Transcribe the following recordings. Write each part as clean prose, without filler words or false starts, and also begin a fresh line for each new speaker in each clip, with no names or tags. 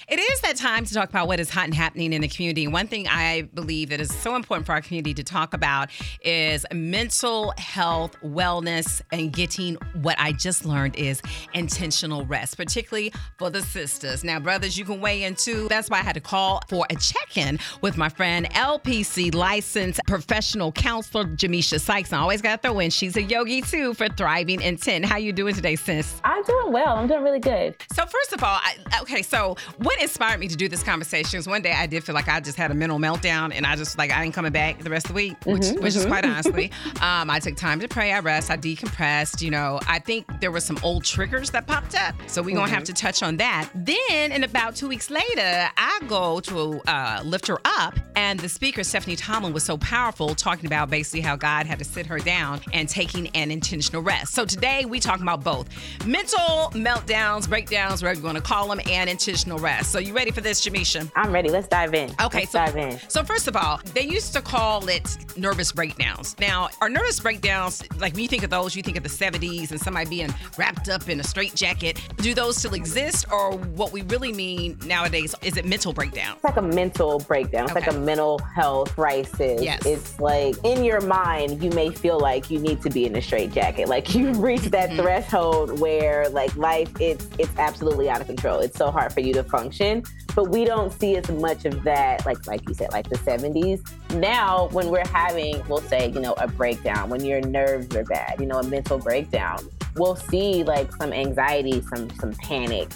It is that time to talk about what is hot and happening in the community. One thing I believe that is so important for our community to talk about is mental health, wellness, and getting what I just learned is intentional rest, particularly for the sisters. Now, brothers, you can weigh in too. That's why I had to call for a check-in with my friend, LPC licensed professional counselor, Jamisha Sykes. I always got to throw in, she's a yogi too for Thriving in 10. How you doing today, sis?
I'm doing well. I'm doing really good.
So first of all, so what inspired me to do this conversation is one day I did feel like I just had a mental meltdown and I ain't coming back the rest of the week, which is quite honestly. I took time to pray, I rest, I decompressed. I think there were some old triggers that popped up. So we're going to have to touch on that. Then in about 2 weeks later, I go to Lift Her Up, and the speaker, Stephanie Tomlin, was so powerful talking about basically how God had to sit her down and taking an intentional rest. So today we talking about both mental meltdowns, breakdowns, whatever you want to call them, and intentional rest. So you ready for this, Jamisha?
I'm ready. Let's dive in.
Okay, dive in. So first of all, they used to call it nervous breakdowns. Now, are nervous breakdowns, like when you think of those, you think of the 70s and somebody being wrapped up in a straitjacket. Do those still exist, or what we really mean nowadays, is it mental breakdown?
It's like a mental breakdown. It's like a mental health crisis.
Yes.
It's like in your mind, you may feel like you need to be in a straitjacket. Like you've reached that threshold where like life, it's absolutely out of control. It's so hard for you to function. But we don't see as much of that, like you said, like the 70s. Now, when we're having, we'll say, a breakdown, when your nerves are bad, a mental breakdown, we'll see like some anxiety, some panic,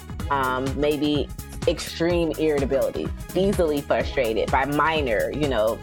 maybe extreme irritability, easily frustrated by minor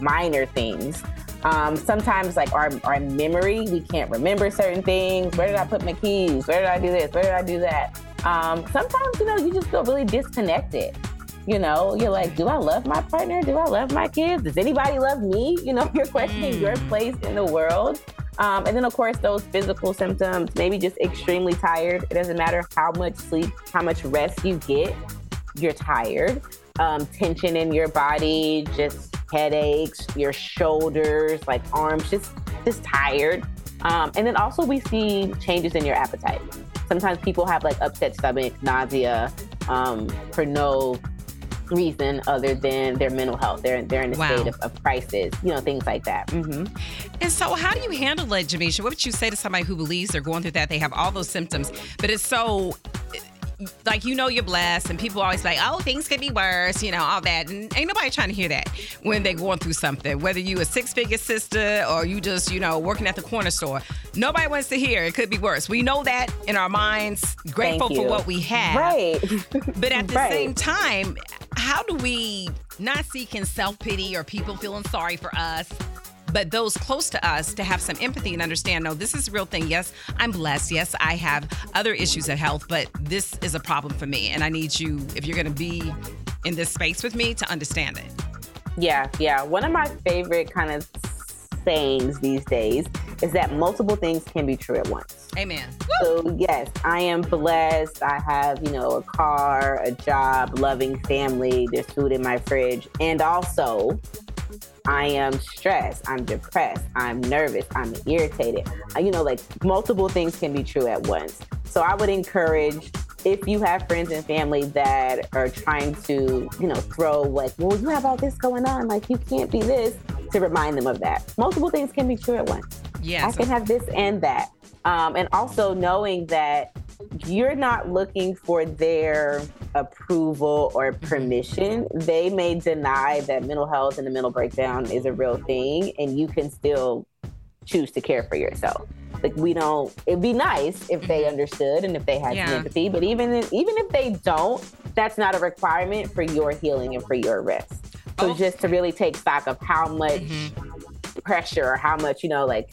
things. Sometimes like our memory, we can't remember certain things. Where did I put my keys? Where did I do this? Where did I do that? Sometimes, you just feel really disconnected. You're like, do I love my partner? Do I love my kids? Does anybody love me? You're questioning your place in the world. And then, of course, those physical symptoms, maybe just extremely tired. It doesn't matter how much sleep, how much rest you get, you're tired. Tension in your body, just headaches, your shoulders, like arms, just tired. And then also we see changes in your appetite. Sometimes people have like upset stomach, nausea, for no reason other than their mental health. They're in a state of crisis, things like that. Mm-hmm.
And so how do you handle it, Jamisha? What would you say to somebody who believes they're going through that? They have all those symptoms, but it's so, like, you're blessed, and people always like, oh, things could be worse, all that. And ain't nobody trying to hear that when they're going through something, whether you a six-figure sister or you just, working at the corner store. Nobody wants to hear it could be worse. We know that in our minds, grateful for what we have.
Right.
But at the same time, how do we not seek in self-pity or people feeling sorry for us, but those close to us to have some empathy and understand, no, this is a real thing. Yes, I'm blessed. Yes, I have other issues of health, but this is a problem for me. And I need you, if you're going to be in this space with me, to understand it.
Yeah. One of my favorite kind of sayings these days is that multiple things can be true at once.
Amen.
So yes, I am blessed. I have, a car, a job, loving family, there's food in my fridge. And also, I am stressed, I'm depressed, I'm nervous, I'm irritated. Multiple things can be true at once. So I would encourage, if you have friends and family that are trying to, throw like, well, you have all this going on, like you can't be this, to remind them of that. Multiple things can be true at once.
Yes.
I can have this and that. And also knowing that you're not looking for their approval or permission. They may deny that mental health and the mental breakdown is a real thing, and you can still choose to care for yourself. Like it'd be nice if they understood and if they had some empathy, but even if they don't, that's not a requirement for your healing and for your rest. So just to really take stock of how much pressure, or how much,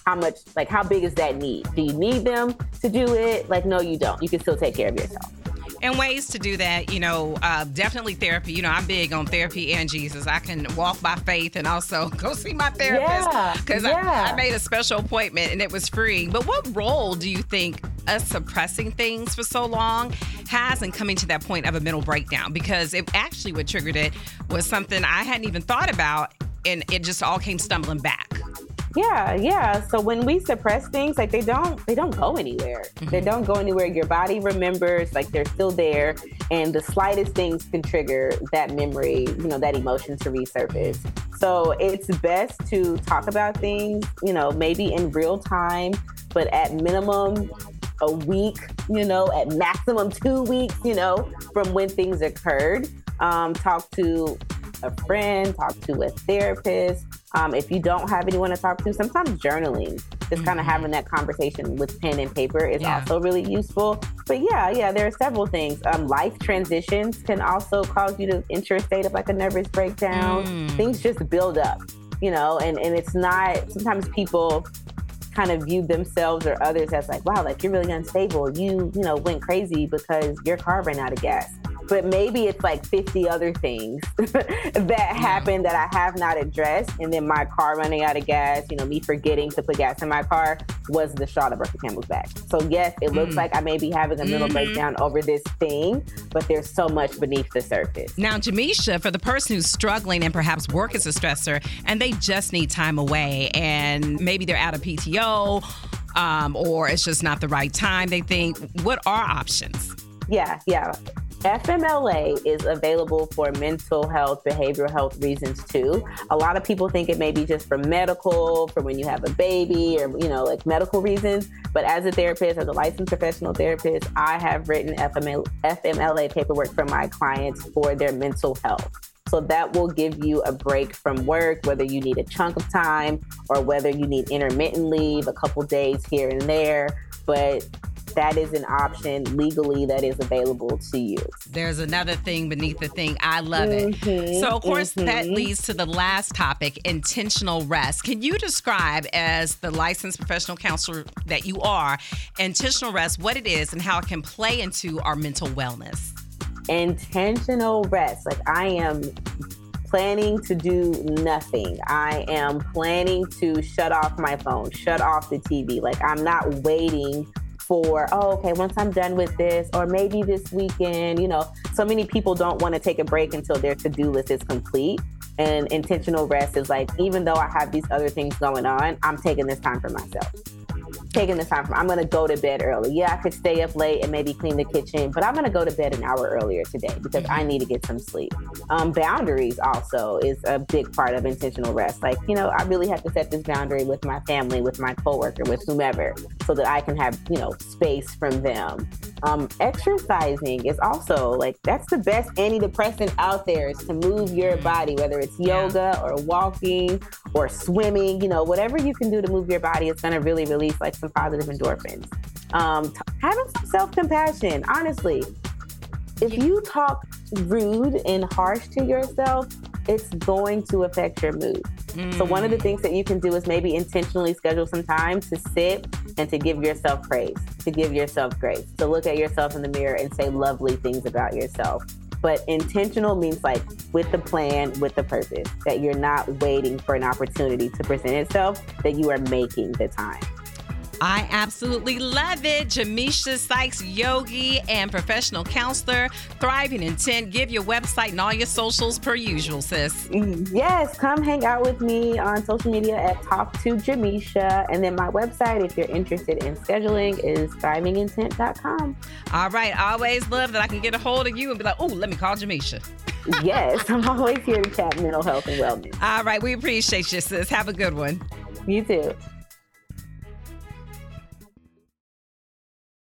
how big is that need? Do you need them to do it? Like, no, you don't. You can still take care of yourself.
And ways to do that, definitely therapy. I'm big on therapy and Jesus. I can walk by faith and also go see my therapist because I made a special appointment and it was free. But what role do you think us suppressing things for so long has in coming to that point of a mental breakdown? Because it actually what triggered it was something I hadn't even thought about, and it just all came stumbling back.
Yeah. So when we suppress things, like they don't go anywhere. Mm-hmm. They don't go anywhere. Your body remembers, like they're still there. And the slightest things can trigger that memory, that emotion to resurface. So it's best to talk about things, maybe in real time, but at minimum a week, at maximum 2 weeks, from when things occurred. Talk to a friend, talk to a therapist. If you don't have anyone to talk to, sometimes journaling, just kind of having that conversation with pen and paper is also really useful. But yeah, there are several things. Life transitions can also cause you to enter a state of like a nervous breakdown. Things just build up, and it's not, sometimes people kind of view themselves or others as like, wow, like you're really unstable. You went crazy because your car ran out of gas. But maybe it's like 50 other things that happened that I have not addressed. And then my car running out of gas, me forgetting to put gas in my car was the straw that broke the camel's back. So yes, it looks like I may be having a mental breakdown over this thing, but there's so much beneath the surface.
Now, Jamisha, for the person who's struggling and perhaps work is a stressor and they just need time away and maybe they're out of PTO or it's just not the right time, they think, what are options?
Yeah. FMLA is available for mental health, behavioral health reasons too. A lot of people think it may be just for medical, for when you have a baby or, like medical reasons. But as a therapist, as a licensed professional therapist, I have written FMLA paperwork for my clients for their mental health. So that will give you a break from work, whether you need a chunk of time or whether you need intermittent leave, a couple days here and there. But that is an option legally that is available to you.
There's another thing beneath the thing. I love it. So, of course, that leads to the last topic, intentional rest. Can you describe, as the licensed professional counselor that you are, intentional rest, what it is and how it can play into our mental wellness?
Intentional rest. Like, I am planning to do nothing. I am planning to shut off my phone, shut off the TV. Like, I'm not waiting for, once I'm done with this, or maybe this weekend, so many people don't want to take a break until their to-do list is complete. And intentional rest is like, even though I have these other things going on, I'm taking this time for myself. I'm going to go to bed early. Yeah, I could stay up late and maybe clean the kitchen, but I'm going to go to bed an hour earlier today because I need to get some sleep. Boundaries also is a big part of intentional rest. Like, I really have to set this boundary with my family, with my coworker, with whomever, so that I can have, space from them. Exercising is also like, that's the best antidepressant out there, is to move your body, whether it's yoga or walking or swimming, whatever you can do to move your body, it's going to really release like some positive endorphins. Having some self-compassion, honestly. If you talk rude and harsh to yourself, it's going to affect your mood. So one of the things that you can do is maybe intentionally schedule some time to sit and to give yourself praise, to give yourself grace, to look at yourself in the mirror and say lovely things about yourself. But intentional means like with the plan, with the purpose, that you're not waiting for an opportunity to present itself, that you are making the time.
I absolutely love it. Jamisha Sykes, yogi and professional counselor, Thriving Intent. Give your website and all your socials per usual, sis.
Yes, come hang out with me on social media at Talk to Jamisha. And then my website, if you're interested in scheduling, is thrivingintent.com.
All right. I always love that I can get a hold of you and be like, oh, let me call Jamisha.
Yes, I'm always here to chat mental health and wellness.
All right. We appreciate you, sis. Have a good one.
You too.